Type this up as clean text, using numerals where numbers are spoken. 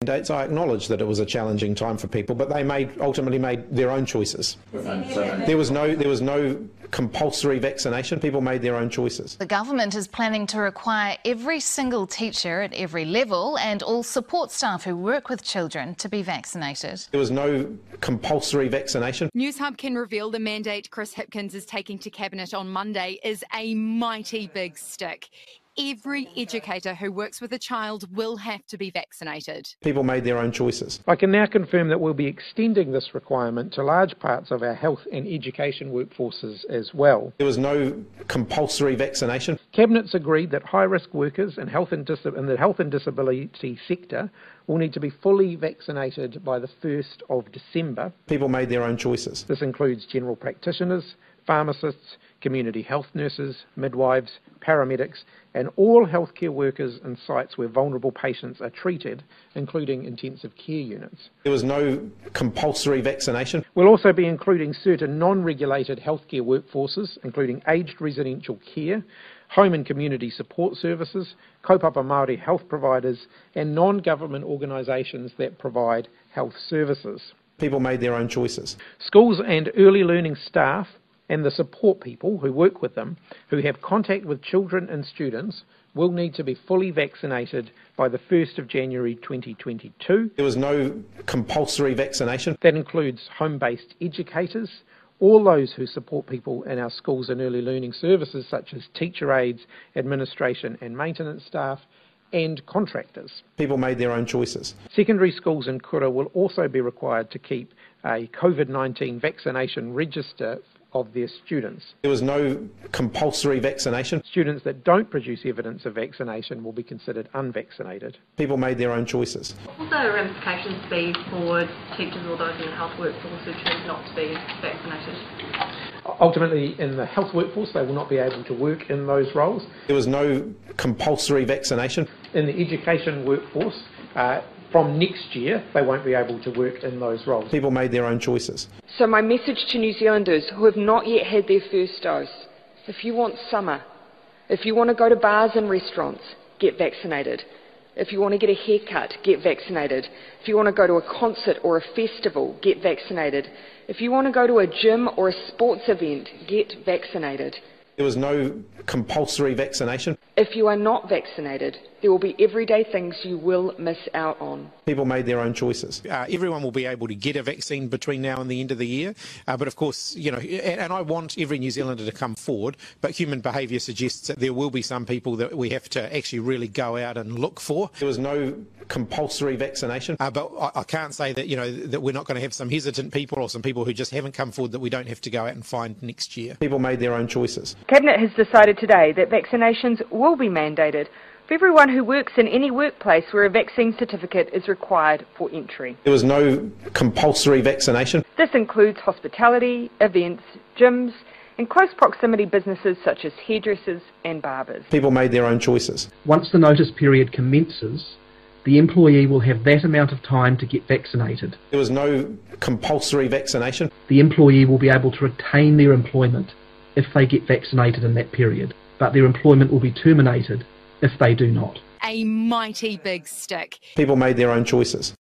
Dates, I acknowledge that it was a challenging time for people, but they ultimately made their own choices. There was no compulsory vaccination. People made their own choices. The government is planning to require every single teacher at every level and all support staff who work with children to be vaccinated. There was no compulsory vaccination. Newshub can reveal the mandate Chris Hipkins is taking to Cabinet on Monday is a mighty big stick. Every educator who works with a child will have to be vaccinated. People made their own choices. I can now confirm that we'll be extending this requirement to large parts of our health and education workforces as well. There was no compulsory vaccination. Cabinet's agreed that high-risk workers in the health and disability sector will need to be fully vaccinated by the 1st of December. People made their own choices. This includes general practitioners, pharmacists, community health nurses, midwives, paramedics, and all healthcare workers in sites where vulnerable patients are treated, including intensive care units. There was no compulsory vaccination. We'll also be including certain non-regulated healthcare workforces, including aged residential care, home and community support services, kaupapa Māori health providers, and non-government organisations that provide health services. People made their own choices. Schools and early learning staff and the support people who work with them, who have contact with children and students, will need to be fully vaccinated by the 1st of January 2022. There was no compulsory vaccination. That includes home-based educators, all those who support people in our schools and early learning services such as teacher aides, administration and maintenance staff, and contractors. People made their own choices. Secondary schools in Kura will also be required to keep a COVID-19 vaccination register of their students. There was no compulsory vaccination. Students that don't produce evidence of vaccination will be considered unvaccinated. People made their own choices. What will the ramifications be for teachers or those in the health workforce who choose not to be vaccinated? Ultimately, in the health workforce, they will not be able to work in those roles. There was no compulsory vaccination. In the education workforce, from next year, they won't be able to work in those roles. People made their own choices. So my message to New Zealanders who have not yet had their first dose: if you want summer, if you want to go to bars and restaurants, get vaccinated. If you want to get a haircut, get vaccinated. If you want to go to a concert or a festival, get vaccinated. If you want to go to a gym or a sports event, get vaccinated. There was no compulsory vaccination. If you are not vaccinated, there will be everyday things you will miss out on. People made their own choices. Everyone will be able to get a vaccine between now and the end of the year. But of course, you know, and I want every New Zealander to come forward, but human behaviour suggests that there will be some people that we have to actually really go out and look for. There was no compulsory vaccination. But I can't say that, you know, that we're not going to have some hesitant people or some people who just haven't come forward that we don't have to go out and find next year. People made their own choices. Cabinet has decided today that vaccinations will be mandated for everyone who works in any workplace where a vaccine certificate is required for entry. There was no compulsory vaccination. This includes hospitality, events, gyms, and close proximity businesses such as hairdressers and barbers. People made their own choices. Once the notice period commences, the employee will have that amount of time to get vaccinated. There was no compulsory vaccination. The employee will be able to retain their employment if they get vaccinated in that period, but their employment will be terminated if they do not. A mighty big stick. People made their own choices.